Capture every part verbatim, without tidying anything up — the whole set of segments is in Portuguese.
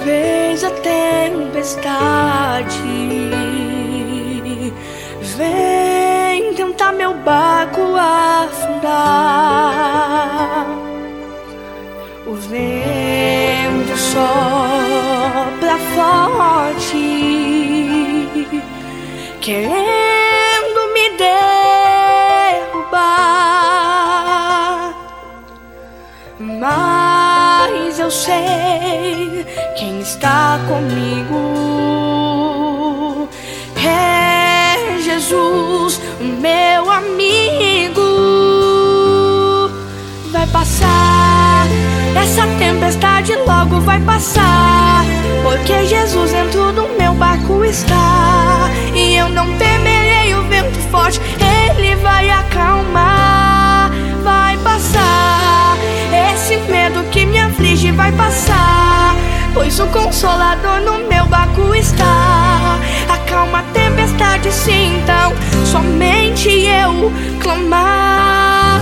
vez a tempestade vem tentar meu barco afundar, o vento sopra forte, querendo me derrubar, mas eu sei quem está comigo. É Jesus, o meu amigo. Vai passar, essa tempestade logo vai passar, porque Jesus dentro do meu barco está. E eu não temerei o vento forte, Ele vai acalmar. Vai passar, esse medo que me aflige vai passar, pois o Consolador no meu barco está. Acalma a tempestade, sim, então somente eu clamar.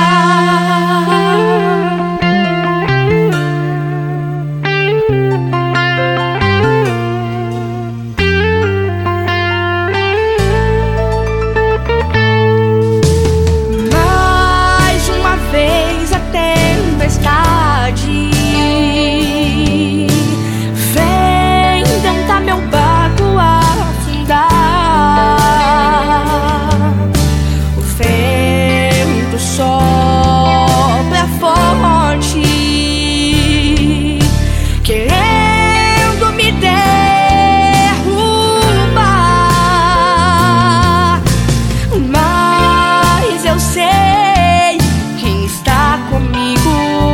Mais uma vez a tempestade vem tentar meu barco afundar, o vento sopra forte, querendo me derrubar, mas eu sei quem está comigo.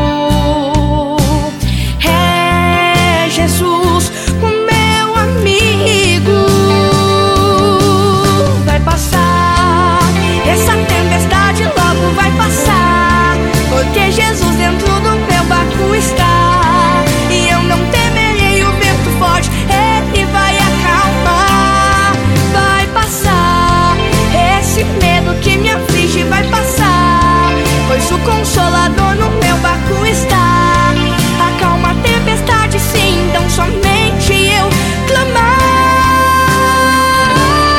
É Jesus, o meu amigo. Vai passar, essa tempestade logo vai passar, porque Jesus dentro do meu barco está. E eu não temerei o vento forte, Ele vai acalmar. Vai passar, esse medo que me aflige vai passar, pois o Consolador no meu barco está. Acalma a tempestade, sim, então somente eu clamar.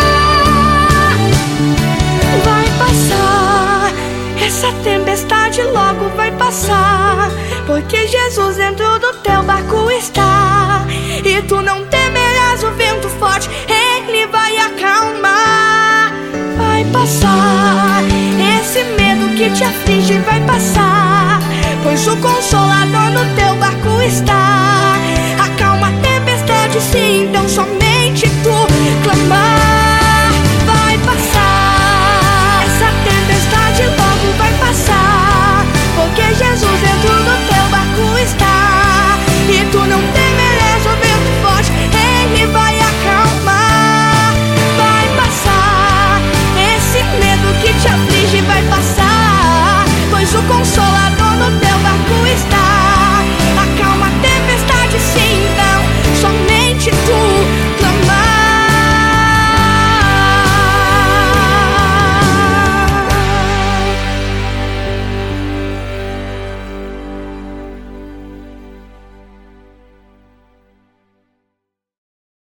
Vai passar, essa tempestade logo vai passar, porque Jesus dentro do teu barco está. E tu não temerás o vento forte, Ele vai acalmar. Vai passar, esse medo que te aflige vai passar, pois o